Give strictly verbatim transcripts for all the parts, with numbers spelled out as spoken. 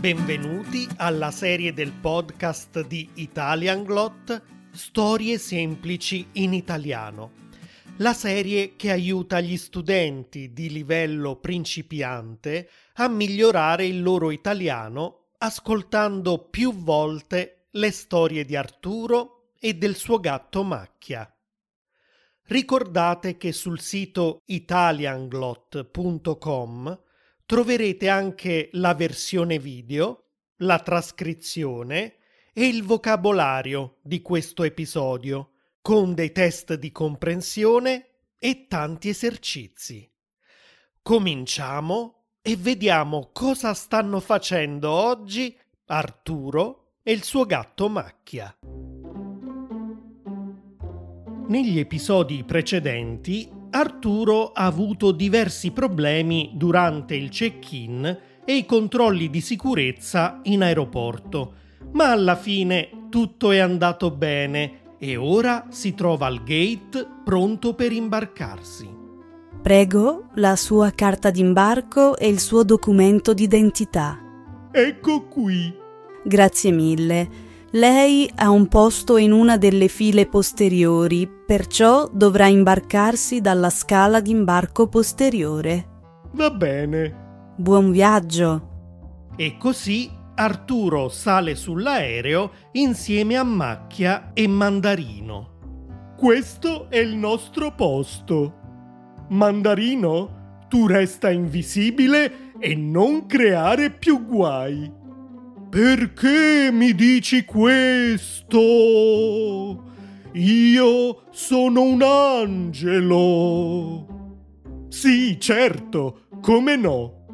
Benvenuti alla serie del podcast di Italianglot Storie semplici in italiano, la serie che aiuta gli studenti di livello principiante a migliorare il loro italiano ascoltando più volte le storie di Arturo e del suo gatto Macchia. Ricordate che sul sito italianglot punto com troverete anche la versione video, la trascrizione e il vocabolario di questo episodio, con dei test di comprensione e tanti esercizi. Cominciamo e vediamo cosa stanno facendo oggi Arturo e il suo gatto Macchia. Negli episodi precedenti, Arturo ha avuto diversi problemi durante il check-in e i controlli di sicurezza in aeroporto, ma alla fine tutto è andato bene e ora si trova al gate pronto per imbarcarsi. Prego, la sua carta d'imbarco e il suo documento d'identità. Ecco qui. Grazie mille. Lei ha un posto in una delle file posteriori, perciò dovrà imbarcarsi dalla scala d'imbarco posteriore. Va bene. Buon viaggio. E così Arturo sale sull'aereo insieme a Macchia e Mandarino. Questo è il nostro posto. Mandarino, tu resta invisibile e non creare più guai. Perché mi dici questo? Io sono un angelo. Sì, certo, come no?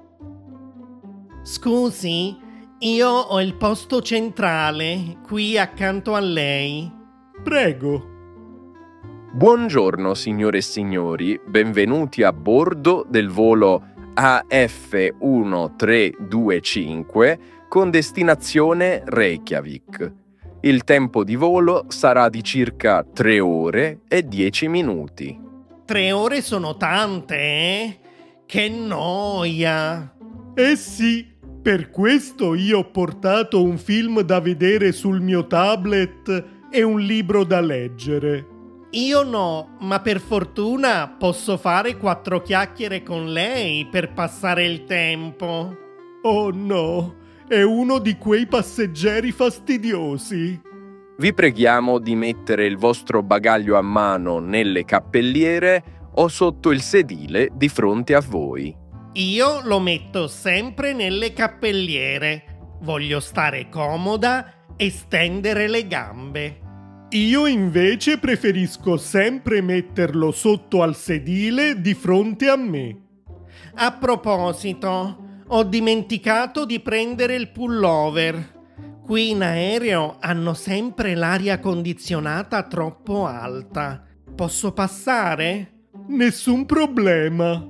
Scusi, io ho il posto centrale, qui accanto a lei. Prego. Buongiorno signore e signori, benvenuti a bordo del volo A F uno tre due cinque con destinazione Reykjavik. Il tempo di volo sarà di circa tre ore e dieci minuti. Tre ore sono tante, eh? Che noia! Eh sì, per questo io ho portato un film da vedere sul mio tablet e un libro da leggere. Io no, ma per fortuna posso fare quattro chiacchiere con lei per passare il tempo. Oh no! È uno di quei passeggeri fastidiosi. Vi preghiamo di mettere il vostro bagaglio a mano nelle cappelliere o sotto il sedile di fronte a voi. Io lo metto sempre nelle cappelliere. Voglio stare comoda e stendere le gambe. Io invece preferisco sempre metterlo sotto al sedile di fronte a me. A proposito, ho dimenticato di prendere il pullover. Qui in aereo hanno sempre l'aria condizionata troppo alta. Posso passare? Nessun problema.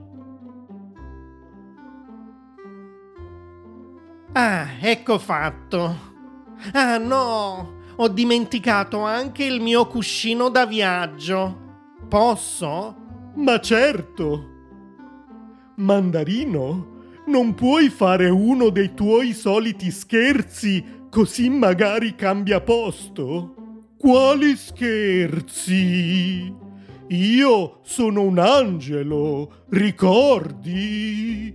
Ah, ecco fatto. Ah no, ho dimenticato anche il mio cuscino da viaggio. Posso? Ma certo. Mandarino? Non puoi fare uno dei tuoi soliti scherzi, così magari cambia posto? Quali scherzi? Io sono un angelo, ricordi?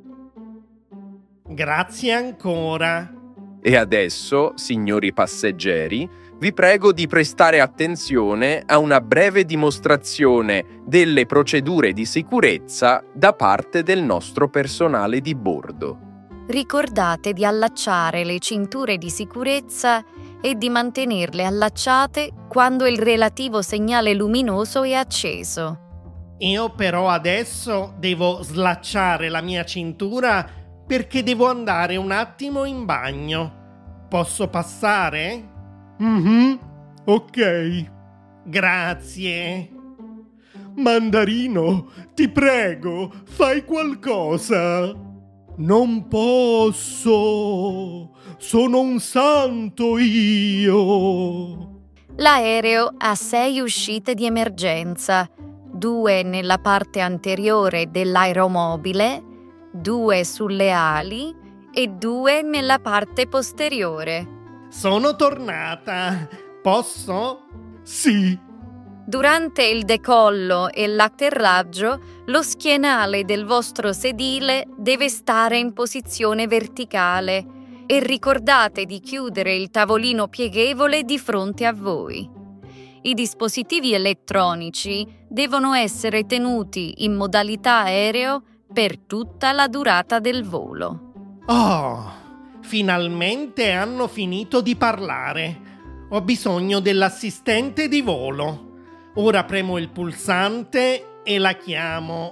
Grazie ancora. E adesso, signori passeggeri, vi prego di prestare attenzione a una breve dimostrazione delle procedure di sicurezza da parte del nostro personale di bordo. Ricordate di allacciare le cinture di sicurezza e di mantenerle allacciate quando il relativo segnale luminoso è acceso. Io però adesso devo slacciare la mia cintura perché devo andare un attimo in bagno. Posso passare? Mhm, ok. Grazie. Mandarino, ti prego, fai qualcosa. Non posso. Sono un santo io. L'aereo ha sei uscite di emergenza, due nella parte anteriore dell'aeromobile, due sulle ali e due nella parte posteriore. Sono tornata. Posso? Sì. Durante il decollo e l'atterraggio, lo schienale del vostro sedile deve stare in posizione verticale e ricordate di chiudere il tavolino pieghevole di fronte a voi. I dispositivi elettronici devono essere tenuti in modalità aereo per tutta la durata del volo. Oh, finalmente hanno finito di parlare. Ho bisogno dell'assistente di volo. Ora premo il pulsante e la chiamo.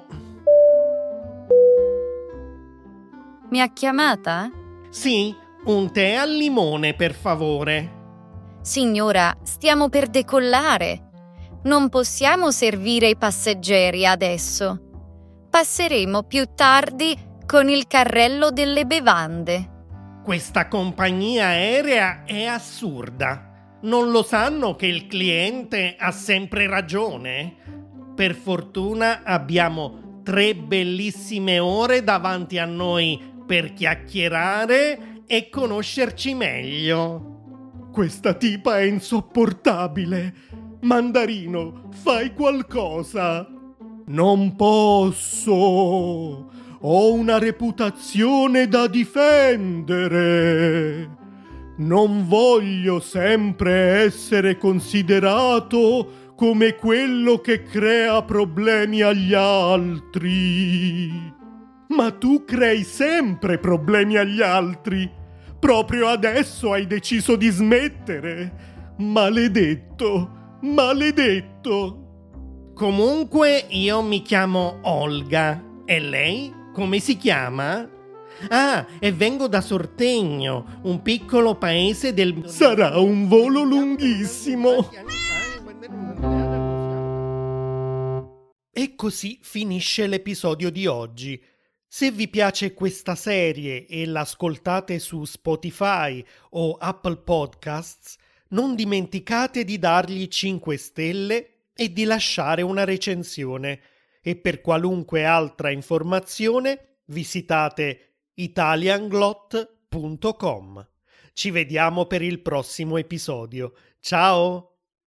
Mi ha chiamata? Sì, un tè al limone, per favore. Signora, stiamo per decollare. Non possiamo servire i passeggeri adesso. Passeremo più tardi con il carrello delle bevande. Questa compagnia aerea è assurda. Non lo sanno che il cliente ha sempre ragione? Per fortuna abbiamo tre bellissime ore davanti a noi per chiacchierare e conoscerci meglio. Questa tipa è insopportabile. Mandarino, fai qualcosa. Non posso. Ho una reputazione da difendere. Non voglio sempre essere considerato come quello che crea problemi agli altri. Ma tu crei sempre problemi agli altri. Proprio adesso hai deciso di smettere. Maledetto, maledetto. Comunque io mi chiamo Olga. E lei come si chiama? Ah, e vengo da Sortegno, un piccolo paese del... Sarà un volo lunghissimo. E così finisce l'episodio di oggi. Se vi piace questa serie e l'ascoltate su Spotify o Apple Podcasts, non dimenticate di dargli cinque stelle e di lasciare una recensione. E per qualunque altra informazione visitate italianglot punto com. Ci vediamo per il prossimo episodio. Ciao!